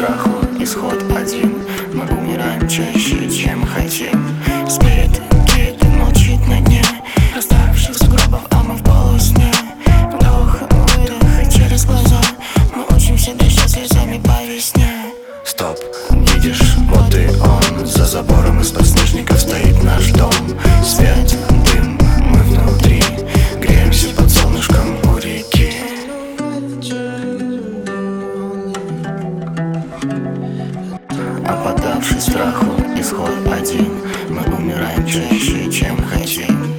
страху исход один. Мы умираем чаще, чем хотим. Спит кит, молчит на дне расставших сугробов, а мы в полусне. Вдох, выдох и через глаза мы учимся дышать слезами по весне. Стоп, видишь, вот и он. За забором из подснежников стоит наш дом. Свет, дым, мы внутри, греемся под солнышком у реки. А поддавшись страху исход один. Мы умираем чаще, чем хотим.